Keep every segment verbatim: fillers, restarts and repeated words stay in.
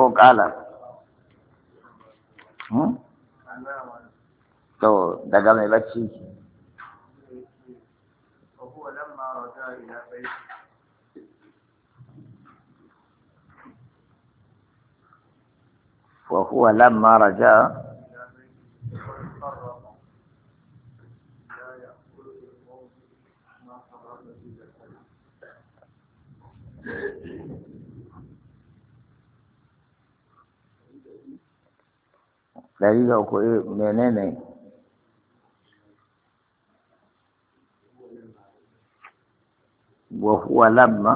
ko kala to daga mai bacci وهو لما رجع dari ga ko menene وهو لما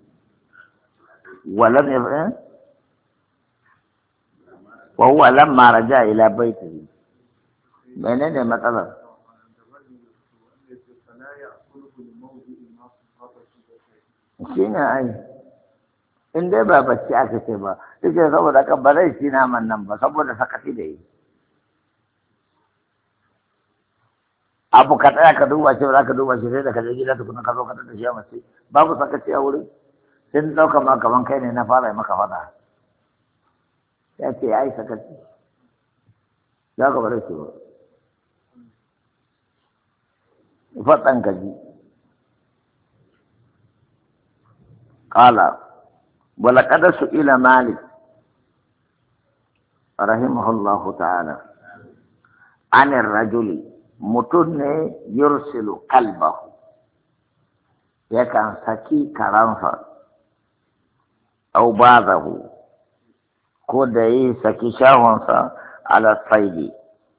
ولم يفعل وهو لما رجع إلى بيته منين مثلا shine ai in dai ba bacci aka ce ba take saboda ka ba zai ci naman nan ba saboda sakaci da yi abu ka tsaya ka duba shi ba ka duba shi sai da ka je gida tukuna ka zo ka tada shi a mace babu sakaci a wurin sai dauka ma kaman kai ne na fara maka fada ya ce ya yi sakaci ya ka bari shi ba faɗan gaji ƙala walaƙada su ila malik rahimahullahu ta'ala anin rajuli mutum ne yursilu kalbahu yakan saki karansa au bazahu ko da yi saki shahonsa ala saidi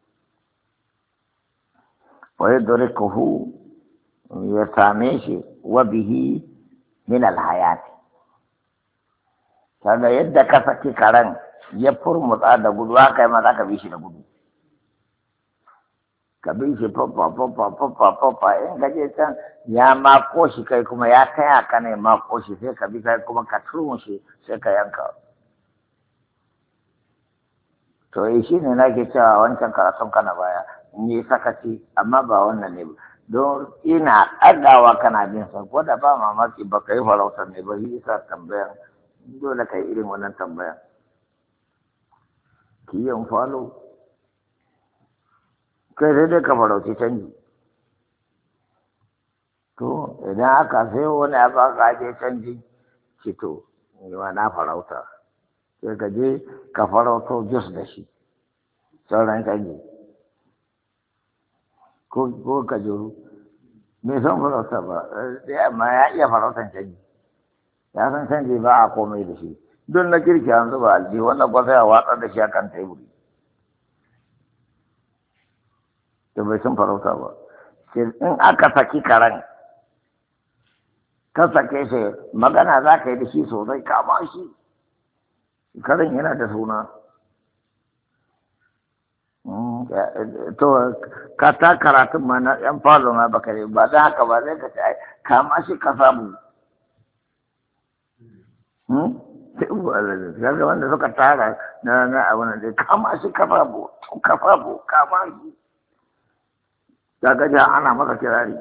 wa yudrikuhu ya same shi wa bihi min alhayati kaga yadda ka saki karen ya furmutsa da gudu haka yi ma za ka bi shi da gudu ka bi shi fafa fafa fafa fafa in ka je can ya mako shi kai kuma ya taya ka ne mako shi sai ka bi kai kuma ka turmushe sai ka yanka to yi shi ne nake cewa wancan karatun kana baya ni sakaci amma ba wannan ne ba don ina ɗagawa kana bin sa ko da ba mamaki ba ka yi farautar ne ba yi sa tambayan dole ka yi irin wannan tambayan kiyon falo kai sai dai ka farauci canji to idan aka sai wani abu aka je canji shi to ni ma na farauta sai ka je ka farauto jus da shi sauran canji ko ko ka juru bai san farauta ba amma ya iya farautan canji ya san canji ba a komai da shi don na kirki an zuba aljihu wannan kwasa ya watsar da shi a kan teburi da bai san farauta ba in aka saki karen ka sake shi magana za ka yi da shi sosai kama shi karen yana da suna to ka ta karatun ma na yan falo ma baka ne ba da haka ba zai ka ce kama shi ka samu kaga wanda suka tara na na abu na dai kama shi ka samu ka samu kama shi kaga ja ana maka kirari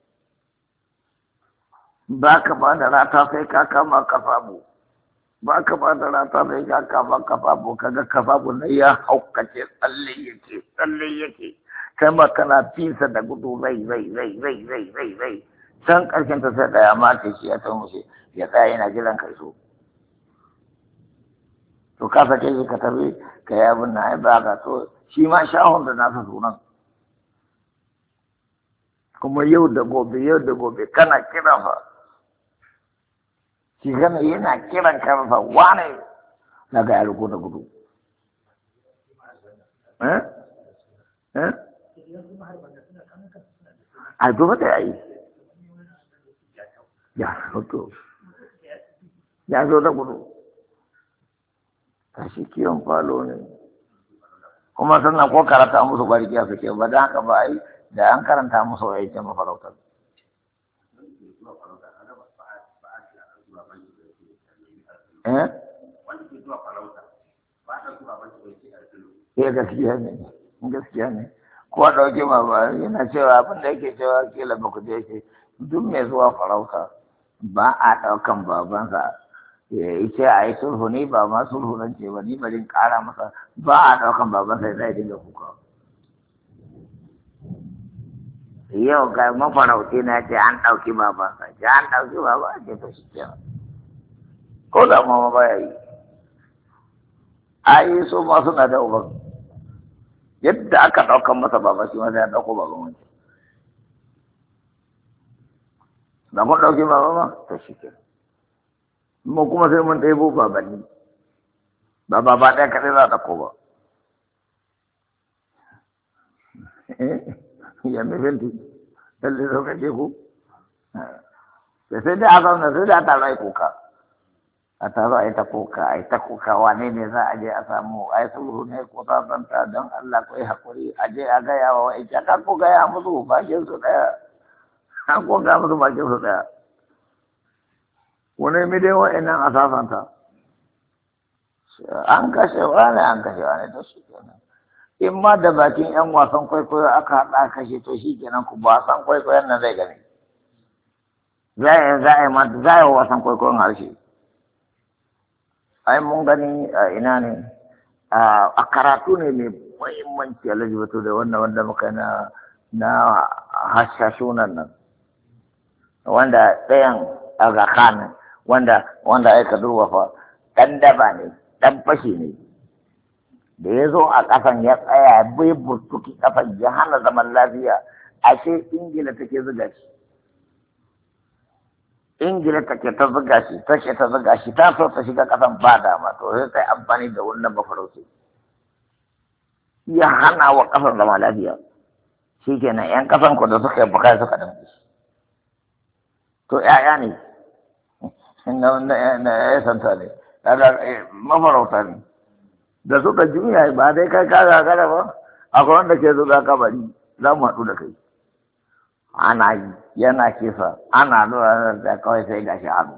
ba ka ba da rata sai ka kama ka samu ba ka ba da rata sai ka kama ka samu kaga ka samu na ya haukace tsalle yake tsalle yake kai ma kana fisa da gudu rai rai rai rai rai rai rai can karshen ta sai da ya mace shi ya san mushe ya tsaya yana jiran kai so to ka sake shi ka tafi ka yi abin na ba ka so shi ma shahon da nasa sunan kuma yau da gobe yau da gobe kana kiran fa shi gana yana kiran kansa wane na ga yaro da gudu eh eh a gobe da yayi ya hoto ya zo da gudu kashi kiyon falo ne kuma sannan ko karata musu barkiya suke ba da haka ba ai da an karanta musu wa yake mafarautar eh eh gaskiya ne gaskiya ne ko a ɗauke ma ba yana cewa abin da yake cewa kila ba ku je yake duk mai zuwa farauta ba a ɗaukan babansa ya ce a yi sulhu ne ba ma sulhu nan ce ba ni bari ƙara masa ba a ɗaukan baban sai zai dinga kuka yau ga mafarauti na ce an ɗauki baban sa ce an ɗauki baban ce to shi kenan ko da ma ba ya yi a yi so ma suna da uban yadda aka ɗaukan masa baban shi ma sai an ɗauko baban wancan da kun ɗauki baban ma to shi kenan mu kuma sai mun ɗebo babanni ba baba ɗaya kaɗai za a ɗauko ba ya mai fenti lalle sau ka ce ku da sai dai a zauna sai dai a taro a yi kuka a taro a yi ta kuka a yi ta kuka wane ne za a je a samu a yi sulhu ne ko ta zanta don Allah ko yi haƙuri a je a gaya wa wa'ita kan ko gaya musu bakin su ɗaya kan ko gaya musu bakin su ɗaya wani mi dai wa'annan a sasanta an kashe wani an kashe wani to shi kenan in ma da bakin yan wasan kwaikwayo aka haɗa kashe to shi kenan ku wasan kwaikwayon nan zai gani za a za a za a wasan kwaikwayon harshe ai mun gani a ina ne a karatu ne mai muhimmanci alhaji bato da wannan wanda muka na na hashashunan nan wanda ɗayan aga kanin wanda wanda aika duba fa ɗan daba ne ɗan fashi ne da ya zo a ƙasan ya tsaya bai burtuki ƙasan ya hana zaman lafiya ashe ingila take zuga shi ingila take ta zuga shi take ta zuga shi ta so ta shiga ƙasan ba dama to sai ta amfani da wannan bafarauci ya hana wa ƙasan zaman lafiya shi kenan yan ƙasan ku da suka yi bukai suka dambe shi to ƴaƴa ne na ya santa ne mafarauta ne da suka juya ba dai kai ka gagara ba akwai wanda ke zuga kabari za mu haɗu da kai ana yi yana kisa ana nuna da kawai sai gashi hannu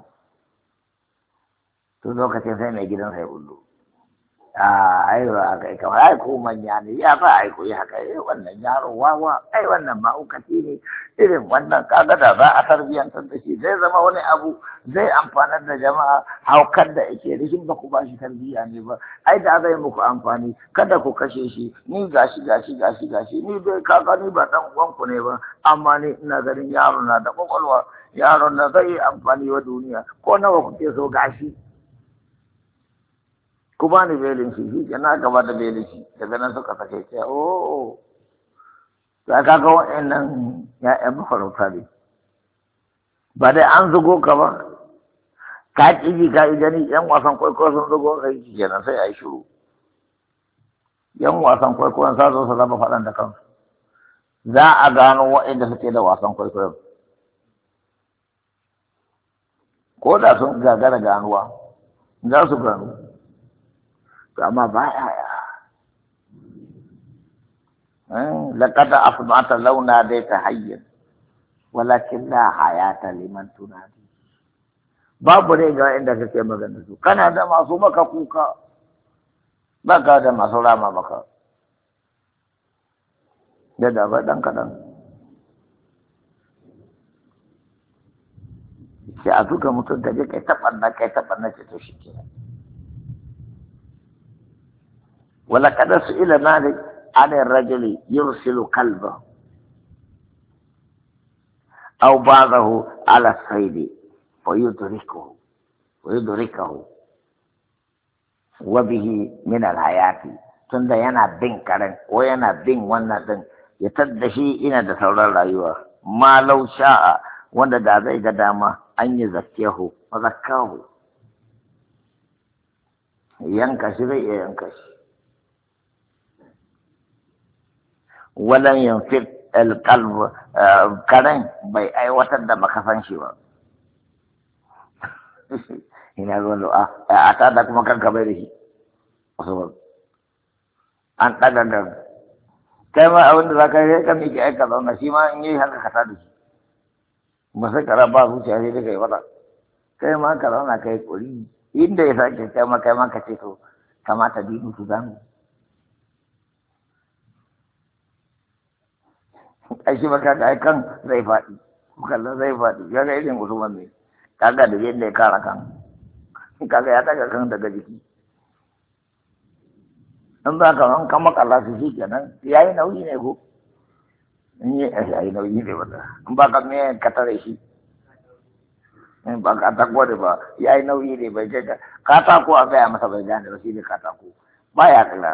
tun lokacin sai mai gidan sai ullu a aiwa a kai kamar ai ko manya ne ya fa ai ko yi haka eh wannan yaro wawa ai wannan ma'aukaci ne irin wannan kaga da za a tarbiyyantar da shi zai zama wani abu zai amfanar da jama'a haukar da yake rishin ba ku ba shi tarbiyya ne ba ai da zai muku amfani kada ku kashe shi ni gashi gashi gashi gashi ni dai kaga ni ba dan uwanku ne ba amma ni ina ganin yaro na da kwakwalwa yaron na zai yi amfani wa duniya ko nawa kuke so gashi ku ba ni belin shi shi ke na gaba da belin shi daga nan suka sake ce o ta kaga wa'annan ya'yan mafarauta ne ba dai an zugo ka ba ka ƙiji ka yi gani yan wasan kwaikwayo sun zugo ka yi kenan sai a yi shiru yan wasan kwaikwayon sa zo su zama faɗan da kansu za a gano wa'anda suke da wasan kwaikwayon ko da sun gagara ganuwa za su gano amma ba ya لقد أصبحت لو ناديت حيا ولكن لا حياة لمن تنادي babu ne ga inda kake magana su kana da masu maka kuka baka da masu rama maka da da ba dan kadan sai a duka mutum da je kai tabanna kai tabanna ce to shi kenan wala kada su ila malik an rajuli yursilu kalba aw ba'dahu ala sayd fa yudrikuhu wa yudrikahu wa bihi min al hayati tunda yana bin karen ko yana bin wannan din ya tadda shi ina da sauran rayuwa ma law sha'a wanda da zai ga dama an yi zakkahu fa zakkahu yanka shi zai iya yanka shi walan yanfid alqalb karen bai aiwatar da makasan shi ba ina zuwa a a ta da kuma kanka bai da shi an ɗaga da kai ma abin da za ka yi ka miƙe aika zauna shi ma in yi haka ka tada shi ba sai ka raba zuciya sai da kai wata kai ma ka zauna kai kuri inda ya sake kai ma kai ma ka ce to kamata dinu su zamu ai shi ba ka ga kan zai faɗi kallon zai faɗi ya ga irin usman ne kaga da yadda ya kara kan kaga ya daga kan daga jiki in ba ka an kama kalla su shi kenan ya yi nauyi ne ko in yi ya yi nauyi ne wata in ba ka me ka tare shi in ba ka tako da ba ya yi nauyi ne bai kai katako a gaya masa bai gane ba shi ne katako ba ya kalla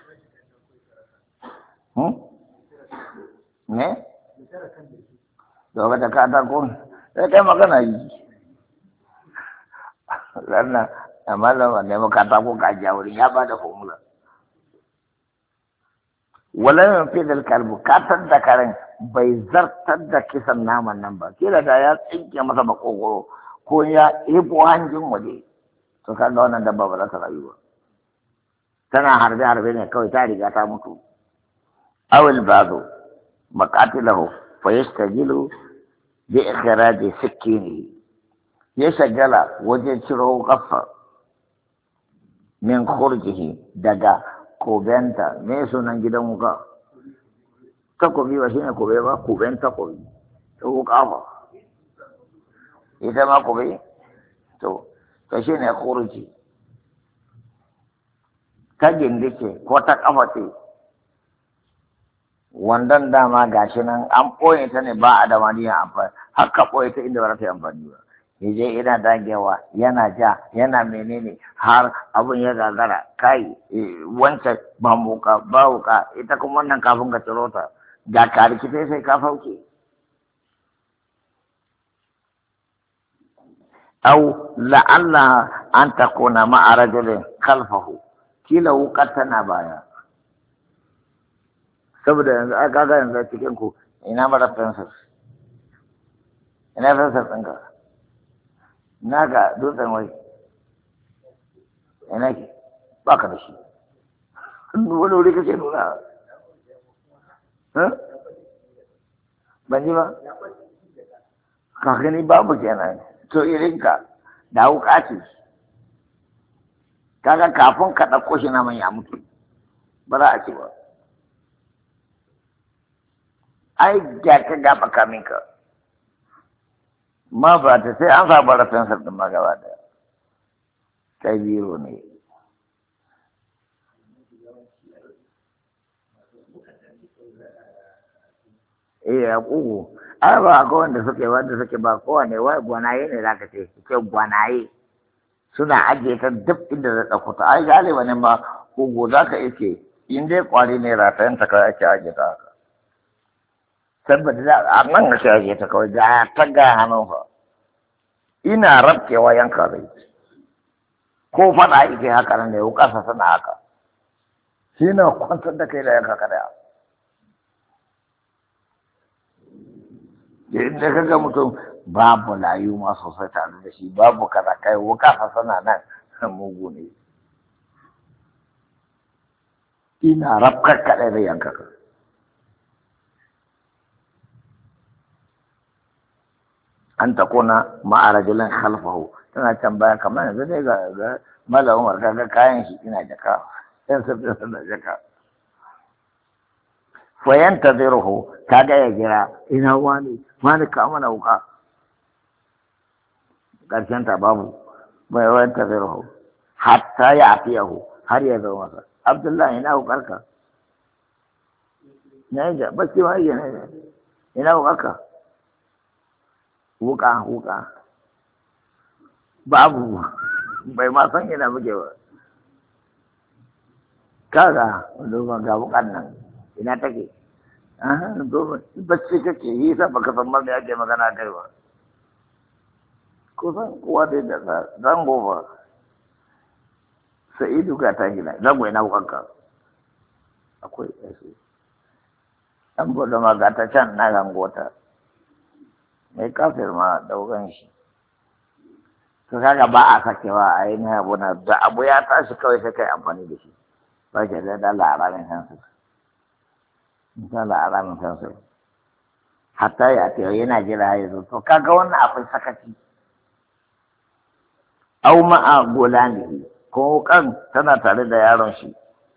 ne daga da katako sai kai magana yi lannan amma lama ne katako ka ja wurin ya ba da formula walayin fidal kalbu katar da karen bai zartar da kisan naman nan ba kila da ya tsinke masa makogoro ko ya ibo hanjin waje to kaga wannan dabba ba za ta rayu ba tana harbe harbe ne kawai ta riga ta mutu awil bazo maqatilahu fa yastajilu bi ikhraj sikini ya shagala wajen ciro kafa min khurjihi daga kobenta me sunan gidan wuka takobi ba shine kobe ba koben takobi to wuka fa ita ma kobe to to shine khurji ta gindike ko ta kafa ce wandan dama gashi nan an ɓoye ta ne ba a da maniya amfani haka ɓoye ta inda ba za ta yi amfani ba yaje ina dagewa yana ja yana menene har abun ya gagara kai wancan ba muka ba wuka ita kuma wannan kafin ka ciro ta ga karikita sai ka fauke au la'alla an takuna ma'a rajulin khalfahu kila wukar tana baya saboda yanzu a gaga yanzu cikin ku ina mara fensir ina fensir ɗinka na ga dutsen wai ina ki ba ka da shi wani wuri kake nuna ban ji ba ka gani babu kenan to irinka da wuka ce kaga kafin ka ɗauko shi naman ya mutu ba za a ce ba ai ga ka gaba kaminka ma ba ta sai an saba rafin sarɗin ma gaba daya kai biro ne eh a ƙugu ai ba akwai wanda suke wanda suke ba kowane wai gwanaye ne za ka ce ce gwanaye suna ajiye ta duk inda zai ɗauko ta ai galiba ne ma ƙugu za ka iske in dai ƙwari ne ratayen ta kawai ake ajiye ta haka saboda za a nan ake ajiye ta kawai ga ta ga hannun fa ina rabkewa yanka zai ko faɗa ike haka nan da ya kasa suna haka shi na kwantar da kai da yanka ka daya inda ka ga mutum babu layu ma sosai tare da shi babu kaza kai wuka fa sana nan mugu ne ina rabkar kaɗai da yanka ka an ta kona ma'arajilin khalfahu tana can baya kamar yanzu dai ga ga mala umar kaga kayan shi ina jaka yan sabbin suna jaka fayan ta ziruhu kaga ya jira ina wani wani ka mana wuka karshen ta babu bai wayan ta ziruhu hatta ya afiyahu har ya zo masa abdullahi ina wukarka na yi ja bacci ma yi na ina wukarka wuka wuka babu bai ma san ina muke ba kaga duba ga wukan nan ina take aha duba bacci kake yi sa baka san ma me ake magana kai ba ko san kowa dai da zango ba sa'idu ga ta gina zango ina wukanka akwai yasu an bude ma ga ta can na gangota mai kafir ma daukan shi to kaga ba a sakewa a yi na abu na da abu ya tashi kawai sai kai amfani da shi ba ke da da laramin kansu da laramin kansu hatta ya ce yana jira ya zo to kaga wannan akwai sakaci au ma'a golani ko kan tana tare da yaron shi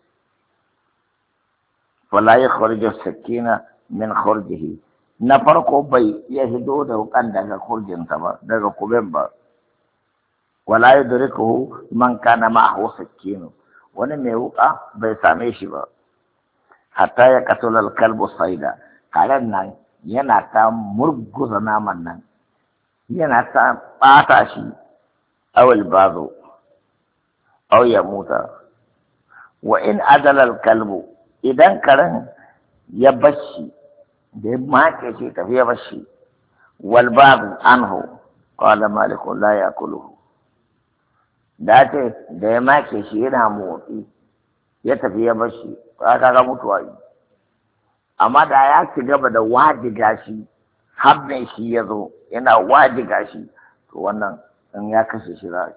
fala yakhruju sakina min khurjihi na farko bai iya hido da wukan daga kurjinsa ba daga kuben ba wala yudrikuhu man kana ma'ahu sakkinu, wani mai wuka bai same shi ba hatta ya qatala al-kalbu sayda, karen nan yana ta murguza naman nan, yana ta ɓata shi, awil bazo aw ya muta. Wa in adala kalbu, idan karen ya bashi da ya make shi tafi ya bashi, wal babu anhu qala malikun la yakuluhu, da ce da ya make shi yana motsi ya tafi ya bashi ka ga mutuwa yi. Amma da ya ci gaba da wajiga shi har mai shi ya zo yana wajiga shi, to wannan in ya kashe shi za.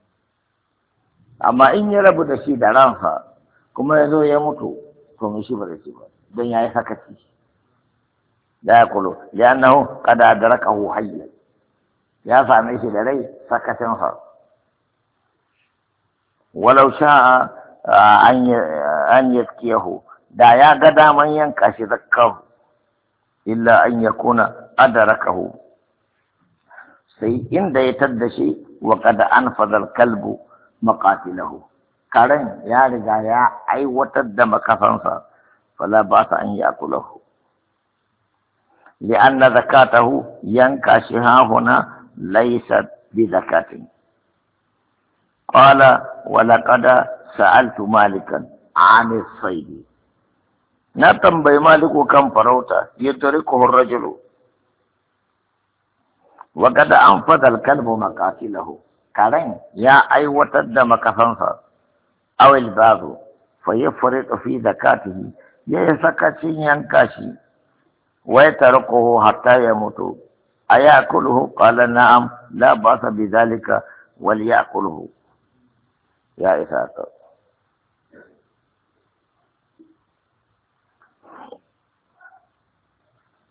Amma in ya rabu da shi da ransa kuma ya zo ya mutu, to mai shi ba da shi ba, don ya yi sakaci. Da ya kulo ya nahu kada da rakahu hayya, ya same shi da rai sakacinsa. Walau sha'a an yaskiyahu, da ya ga daman yanka shi zakkahu, illa an yakuna adarakahu, sai inda ya tadda shi wa kada anfadha al-kalbu maqatilahu, karen ya riga ya aiwatar da makafansa, fala ba sa an yakulahu li'anna zakatahu yanka shi hahuna laysat bi zakatin. Qala wa laqad sa'altu malikan 'an as-sayd, na tambayi maliku kan farauta, yudrikuhu ar-rajulu wa qad anfadha al-kalbu maqatilahu, karen ya aiwatar da makafansa, awil bazu fa yafritu fi zakatihi, ya yi sakacin yanka shi, wa yatrukuhu hatta yamutu, ayakuluhu? Qala na'am la ba'sa bi dhalika wal yakuluhu. Ya isa ka.